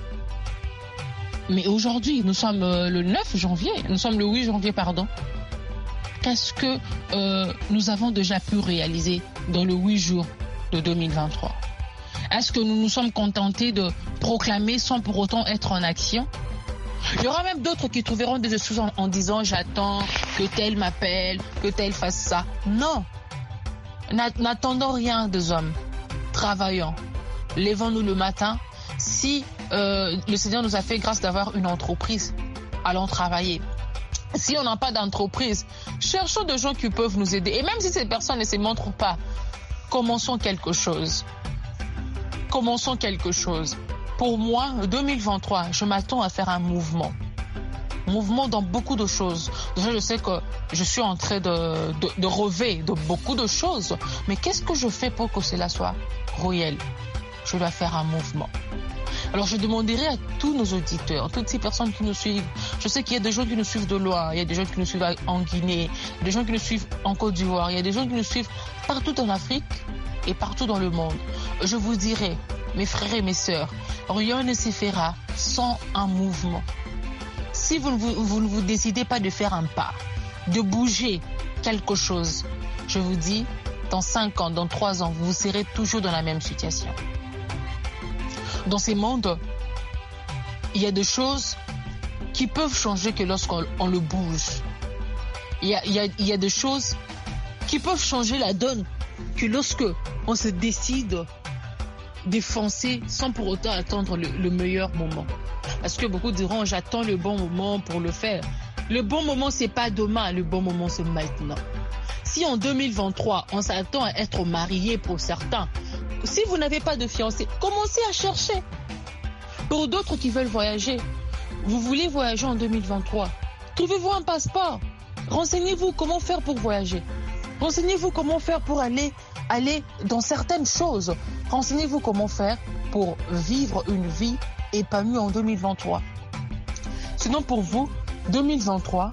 Speaker 14: mais aujourd'hui, nous sommes le neuf janvier, nous sommes le huit janvier, pardon. Qu'est-ce que euh, nous avons déjà pu réaliser dans le huit jours de deux mille vingt-trois? Est-ce que nous nous sommes contentés de proclamer sans pour autant être en action? Il y aura même d'autres qui trouveront des excuses en, en disant j'attends que tel m'appelle, que tel fasse ça. Non, n'attendons rien des hommes. Travaillons, levons-nous le matin. Si euh, le Seigneur nous a fait grâce d'avoir une entreprise, allons travailler. Si on n'a pas d'entreprise, cherchons des gens qui peuvent nous aider. Et même si ces personnes ne se montrent pas, commençons quelque chose. Commençons quelque chose. Pour moi, deux mille vingt-trois, je m'attends à faire un mouvement. Mouvement dans beaucoup de choses. Déjà, je sais que je suis en train de, de, de rêver de beaucoup de choses. Mais qu'est-ce que je fais pour que cela soit réel? Je dois faire un mouvement. Alors je demanderai à tous nos auditeurs, toutes ces personnes qui nous suivent, je sais qu'il y a des gens qui nous suivent de loin, il y a des gens qui nous suivent en Guinée, il y a des gens qui nous suivent en Côte d'Ivoire, il y a des gens qui nous suivent partout en Afrique et partout dans le monde. Je vous dirai, mes frères et mes sœurs, rien ne se fera sans un mouvement. Si vous ne vous, vous, vous décidez pas de faire un pas, de bouger quelque chose, je vous dis, dans cinq ans, dans trois ans, vous serez toujours dans la même situation. Dans ces mondes, il y a des choses qui peuvent changer que lorsqu'on on le bouge. Il y a, il y a, il y a des choses qui peuvent changer la donne que lorsque on se décide de foncer sans pour autant attendre le, le meilleur moment. Parce que beaucoup diront j'attends le bon moment pour le faire. Le bon moment c'est pas demain, le bon moment c'est maintenant. Si en deux mille vingt-trois on s'attend à être marié pour certains, si vous n'avez pas de fiancé, commencez à chercher. Pour d'autres qui veulent voyager, vous voulez voyager en deux mille vingt-trois, trouvez-vous un passeport. Renseignez-vous comment faire pour voyager. Renseignez-vous comment faire pour aller, aller dans certaines choses. Renseignez-vous comment faire pour vivre une vie épanouie en deux mille vingt-trois. Sinon pour vous, deux mille vingt-trois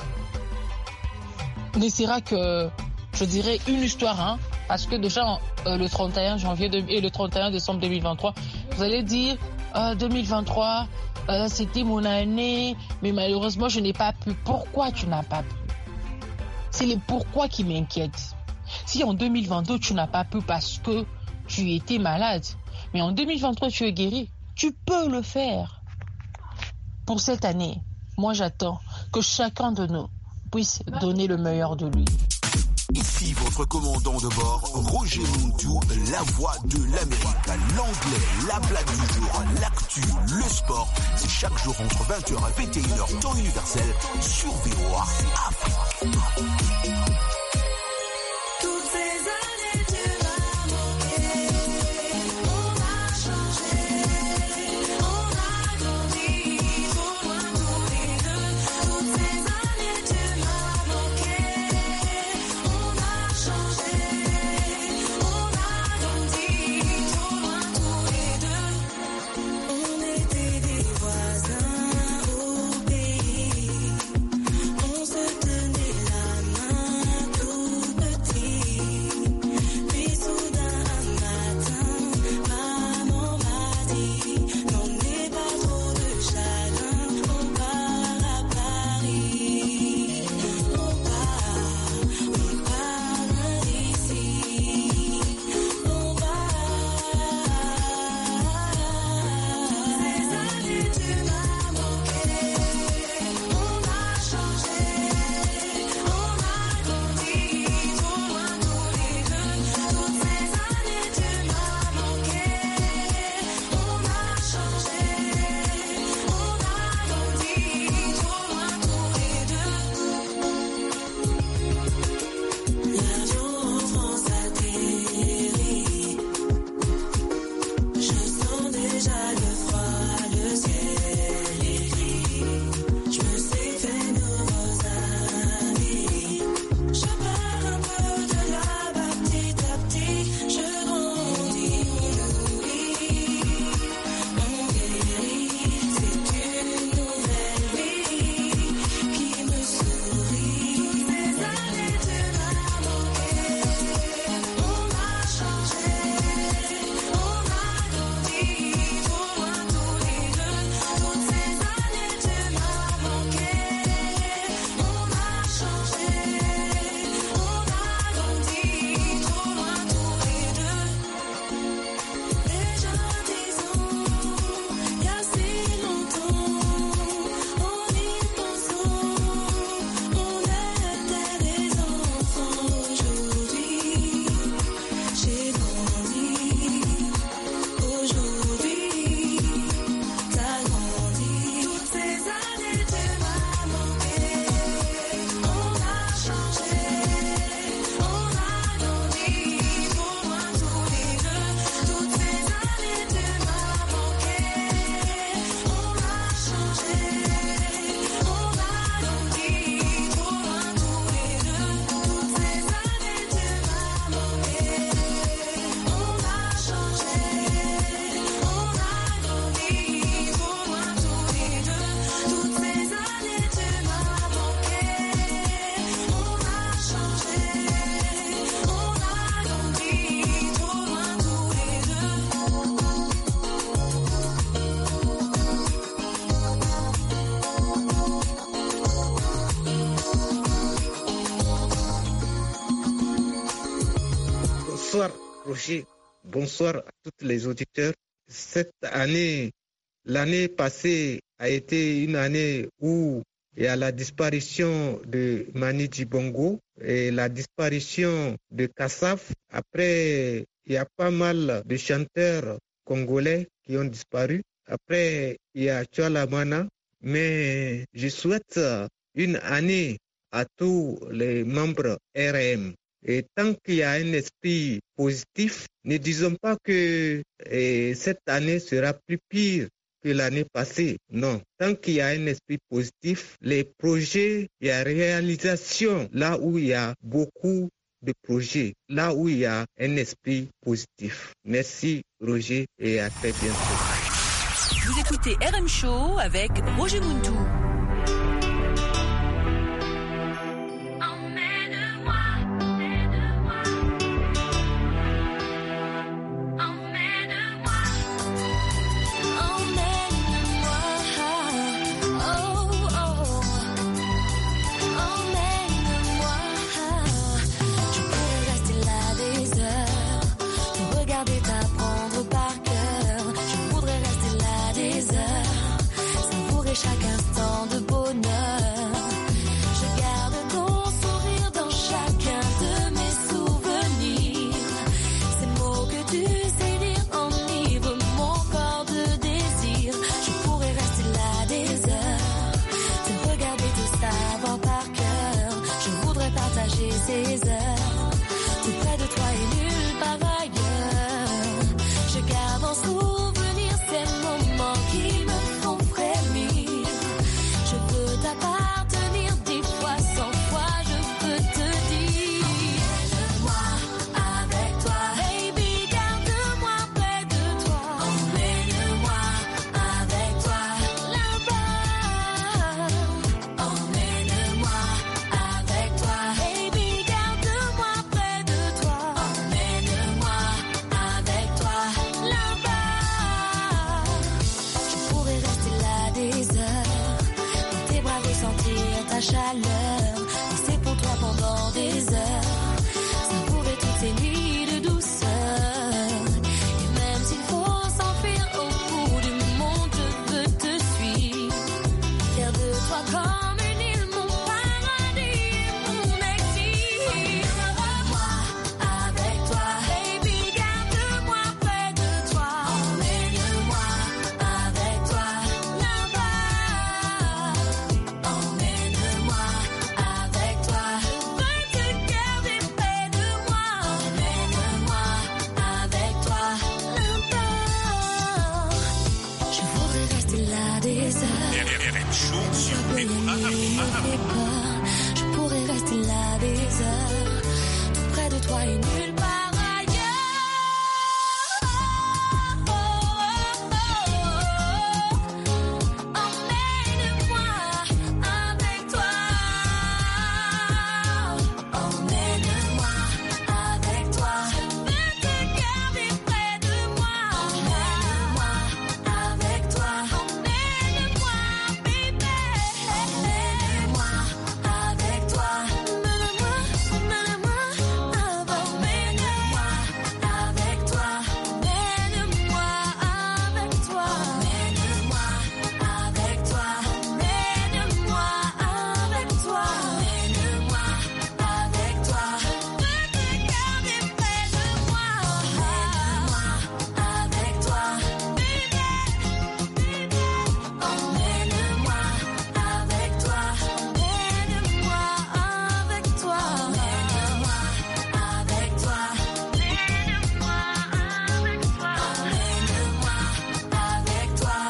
Speaker 14: ne sera que, je dirais, une histoire, hein, parce que déjà euh, le trente et un janvier de, et le trente et un décembre deux mille vingt-trois, vous allez dire euh, deux mille vingt-trois, euh, c'était mon année, mais malheureusement je n'ai pas pu. Pourquoi tu n'as pas pu? C'est les pourquoi qui m'inquiètent. Si en deux mille vingt-deux tu n'as pas pu parce que tu étais malade, mais en deux mille vingt-trois tu es guéri, tu peux le faire. Pour cette année, moi j'attends que chacun de nous puisse donner le meilleur de lui.
Speaker 15: Ici votre
Speaker 1: votre commandant de bord, Roger Muntu, la voix de l'Amérique. L'anglais, la blague du jour, l'actu, le sport, c'est chaque jour entre vingt heures et vingt et une heures, temps universel, sur V O A Afrique.
Speaker 5: Bonsoir Roger, bonsoir à tous les auditeurs. Cette année, l'année passée a été une année où il y a la disparition de Mani Dibango et la disparition de Kassaf. Après, il y a pas mal de chanteurs congolais qui ont disparu. Après, il y a Tchalamana. Mais je souhaite une année à tous les membres R M. Et tant qu'il y a un esprit positif, ne disons pas que eh, cette année sera plus pire que l'année passée. Non, tant qu'il y a un esprit positif, les projets, il y a réalisation là où il y a beaucoup de projets, là où il y a un esprit positif. Merci Roger et à très bientôt.
Speaker 2: Vous écoutez R M Show avec Roger Muntu.
Speaker 4: Chaque instant chaleur. Rester pour toi pendant des heures. Savourer toutes ces nuits de douceur. Et même s'il faut s'enfuir au bout du monde, je veux te suivre. Faire de toi comme une île, mon paradis, mon exil. Moi, avec toi, baby, garde-moi près de toi. Emmène-moi avec toi là-bas. Emmène-moi avec toi. Je veux te garder près de moi. Emmène-moi avec toi là-bas. Je voudrais rester là des heures. Je pourrais rester là des heures, tout près de toi et nulle part ailleurs. Emmène-moi avec toi. Emmène-moi avec toi. Je veux te garder près de moi. Emmène-moi avec toi. Emmène-moi, baby. Emmène-moi avec toi. Emmène-moi, emmène-moi, emmène-moi avec toi. Emmène-moi avec toi. Emmène-moi avec toi. Emmène-moi avec toi. Emmène-moi avec toi. Je veux te garder près de moi. Emmène-moi avec toi, baby. Emmène-moi avec toi. Emmène-moi avec toi. Emmène-moi avec toi. Emmène-moi avec toi. Emmène-moi avec toi.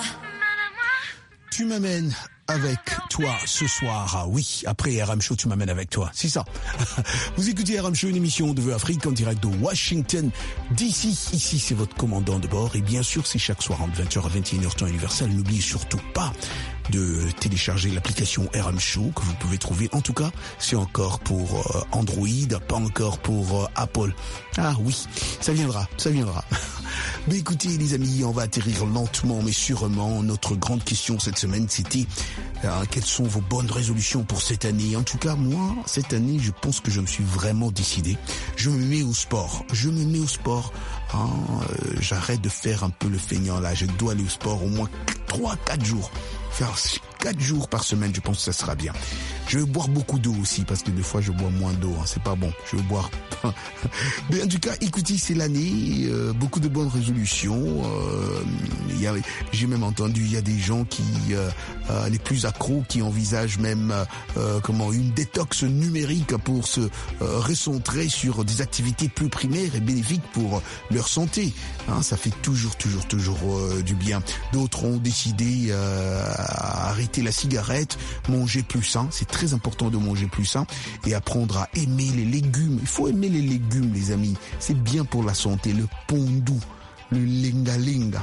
Speaker 1: Tu m'amènes avec toi ce soir. Ah oui, après R M Show, tu m'amènes avec toi. C'est ça. Vous écoutez R M Show, une émission de Vœux Afrique en direct de Washington D C. Ici, c'est votre commandant de bord. Et bien sûr, c'est chaque soir entre vingt heures à vingt et une heures temps universel. N'oubliez surtout pas de télécharger l'application R M Show que vous pouvez trouver. En tout cas, c'est encore pour euh, Android, pas encore pour euh, Apple. Ah oui, ça viendra, ça viendra. Mais écoutez les amis, on va atterrir lentement mais sûrement. Notre grande question cette semaine, c'était euh, quelles sont vos bonnes résolutions pour cette année. En tout cas, moi, cette année, je pense que je me suis vraiment décidé. Je me mets au sport. Je me mets au sport. Hein, euh, j'arrête de faire un peu le feignant là. Je dois aller au sport au moins trois quatre jours. Faire quatre jours par semaine, je pense que ça sera bien. Je vais boire beaucoup d'eau aussi, parce que des fois je bois moins d'eau, hein, c'est pas bon. Je vais boire. Mais en tout cas, écoutez, c'est l'année, euh, beaucoup de bonnes résolutions. Euh, y a, j'ai même entendu, il y a des gens qui, euh, euh, les plus accros, qui envisagent même euh, comment une détox numérique pour se euh, recentrer sur des activités plus primaires et bénéfiques pour leur santé. Hein, ça fait toujours, toujours, toujours euh, du bien. D'autres ont décidé euh, à arrêter la cigarette, manger plus sain. C'est très important de manger plus sain et apprendre à aimer les légumes. Il faut aimer les légumes, les amis. C'est bien pour la santé. Le pondou, le linga-linga.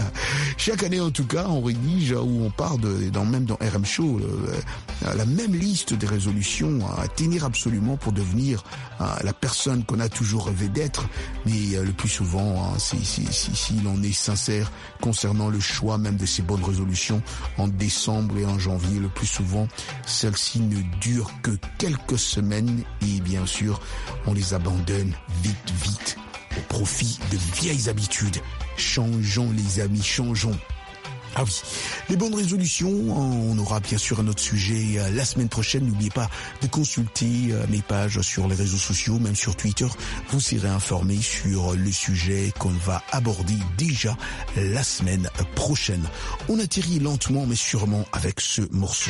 Speaker 1: Chaque année, en tout cas, on rédige ou on part de, dans, même dans R M Show, euh, la même liste des résolutions à tenir absolument pour devenir euh, la personne qu'on a toujours rêvé d'être. Mais euh, le plus souvent, hein, si, si, si, si l'on est sincère concernant le choix même de ces bonnes résolutions en décembre et en janvier, le plus souvent, celles-ci ne durent que quelques semaines et bien sûr, on les abandonne vite, vite. Au profit de vieilles habitudes. Changeons les amis, changeons. Ah oui, les bonnes résolutions, on aura bien sûr un autre sujet la semaine prochaine. N'oubliez pas de consulter mes pages sur les réseaux sociaux, même sur Twitter. Vous serez informés sur le sujet qu'on va aborder déjà la semaine prochaine. On atterrit lentement mais sûrement avec ce morceau.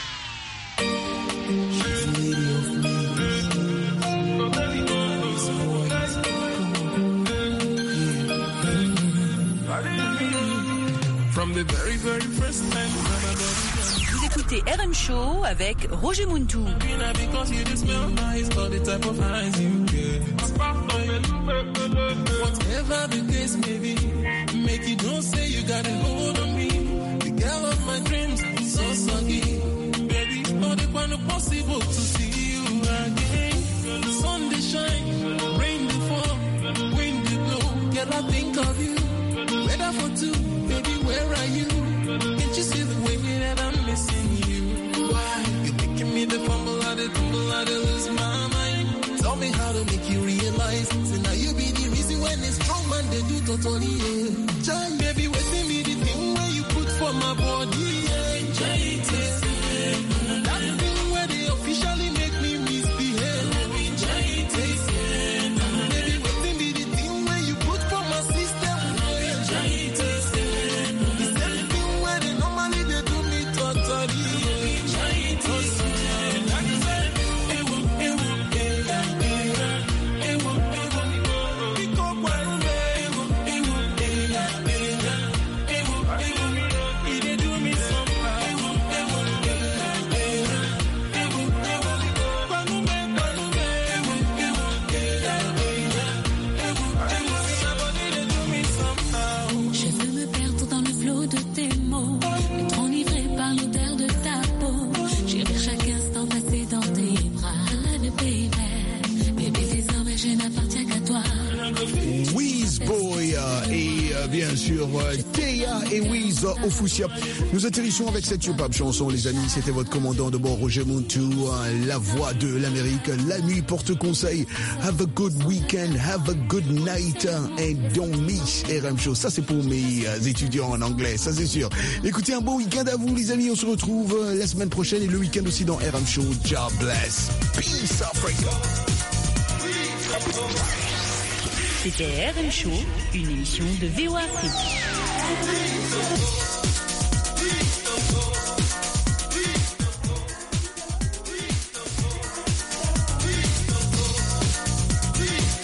Speaker 2: From the very, very first time. Vous écoutez R M Show avec Roger Muntou.
Speaker 3: Whatever the case may be, make you don't say you got a hold on me. The girl of my dreams, so soggy. Baby, all the one possible to see you again. The sun they shine, rain they fall, wind they blow. Girl, I think of you. Weather for two, baby, where are you? Can't you see the way that I'm missing you? Why? You're making me
Speaker 15: make you realize. So now you be the reason when a strong man they do totally. Yeah. Jai, baby, waiting me the thing where you put for my body. Yeah. Jai, it is. That thing where they officially make me misbehave. Jai, it is. Baby, waiting me the thing where you put for my system. Jai, it is. The same thing where they normally they do me totally. Jai, it is.
Speaker 1: Bien sûr, Théa et Wiz Ofusia. Nous atterrissons avec cette superbe chanson, les amis. C'était votre commandant de bord, Roger Muntu, la voix de l'Amérique. La nuit porte conseil. Have a good weekend, have a good night, and don't miss R M Show. Ça, c'est pour mes étudiants en anglais, ça c'est sûr. Écoutez, un bon week-end à vous, les amis. On se retrouve la semaine prochaine et le week-end aussi dans R M Show. God bless. Peace, Africa.
Speaker 2: C'était R M Show, une émission de V O Afrique.